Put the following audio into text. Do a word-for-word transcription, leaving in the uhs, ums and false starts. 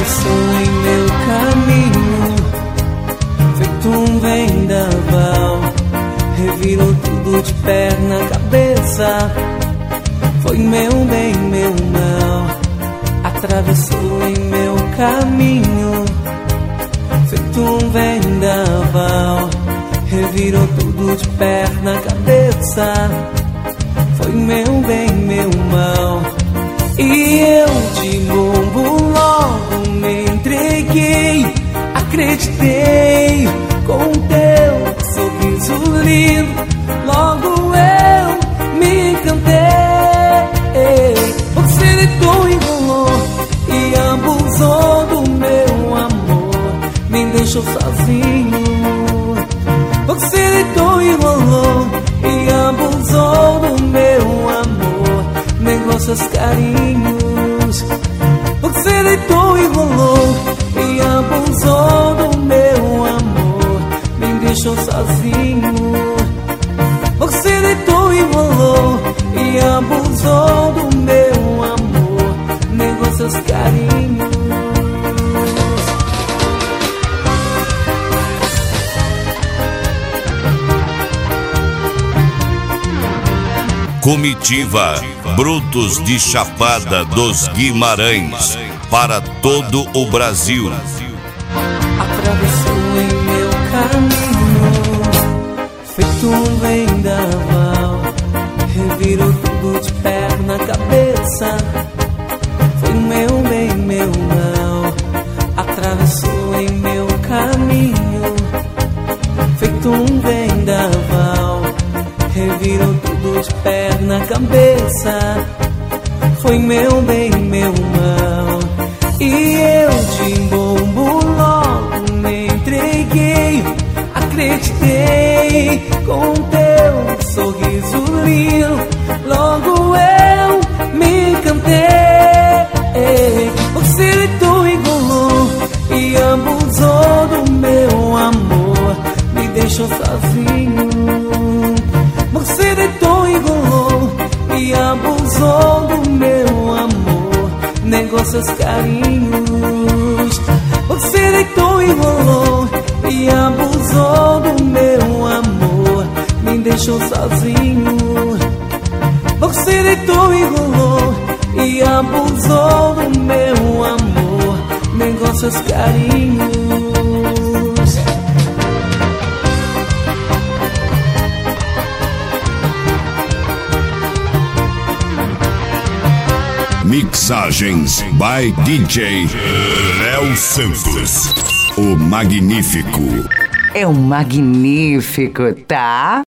atravessou em meu caminho, feito um vendaval, revirou tudo de perna cabeça. Foi meu bem, meu mal, atravessou em meu caminho, feito um vendaval, revirou tudo de perna cabeça. Foi meu bem, meu mal. E eu de bombo logo me entreguei, acreditei com teu sorriso lindo. Logo eu me encantei. Você deitou e rolou e abusou do meu amor, me deixou sozinho. Você deitou e rolou e abusou do meu amor, negou seus carinhos. Você deitou e rolou e abusou do meu amor, me deixou sozinho. Você deitou e rolou e abusou do meu amor, negou seus carinhos. Comitiva Brutos de Chapada dos Guimarães, para todo o Brasil. Atravessou em meu caminho, feito um vendaval, revirou tudo de perna cabeça. Foi meu bem, meu mal, atravessou em meu caminho, feito um vendaval, revirou tudo de perna cabeça. Foi meu bem, meu mal. E eu de bombo logo me entreguei, acreditei com teu sorriso lindo. Logo eu me encantei. Você deitou e golou e abusou do meu amor, me deixou sozinho. Você deitou e golou e abusou do meu amor, negou seus carinhos. Você deitou e rolou e abusou do meu amor, me deixou sozinho. Você deitou e rolou e abusou do meu amor, negou seus carinhos. Mixagens by D J Léo Santos, o Magnífico. É um magnífico, tá?